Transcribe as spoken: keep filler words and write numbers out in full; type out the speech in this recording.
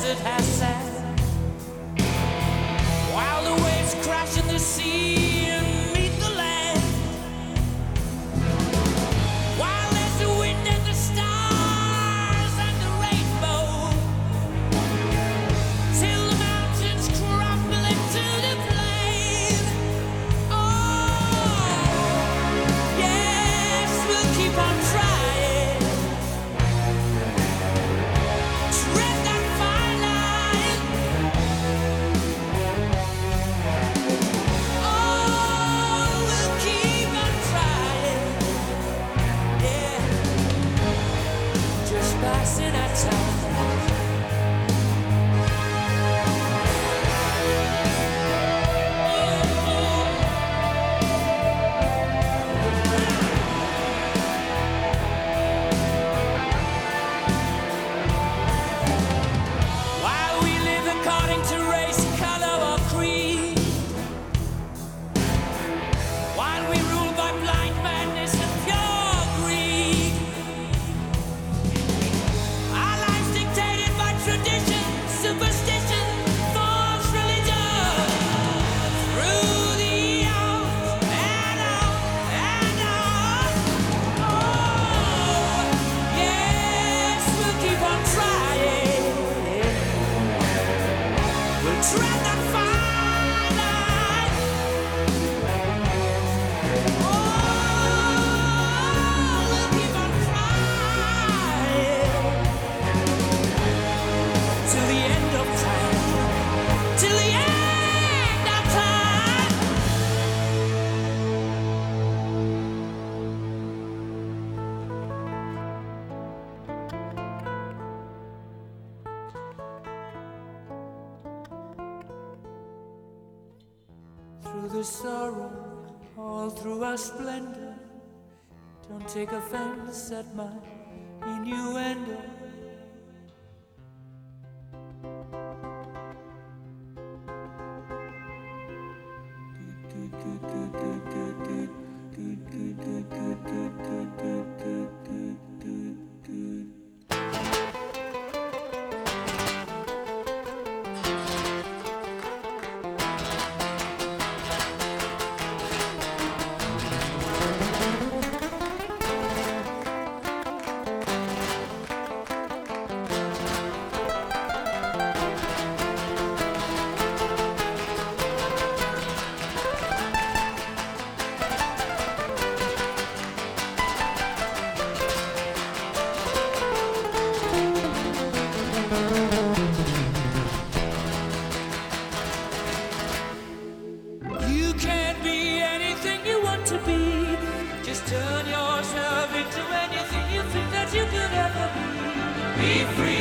desert has sat, while the waves crash in the sea and meet the land, while there's the wind and the stars and the rainbow, till the mountains crumble into the plain. Oh, yes, we'll keep on trying. Tread that fine line. Oh, we'll keep on trying. Yeah, just passing our time. While we live according to race, color, or creed, while we rule by blind madness and pure greed, our lives dictated by tradition, superstition, false religion, through the hours and on and on. Oh, yes, we'll keep on trying. We'll tread that fine line. Oh, we'll keep on trying till the end of time, till the end of time. Through the sorrow, all through our splendor, don't take offense at my innuendo. You can be anything you want to be. Just turn yourself into anything you think that you could ever be. Be free.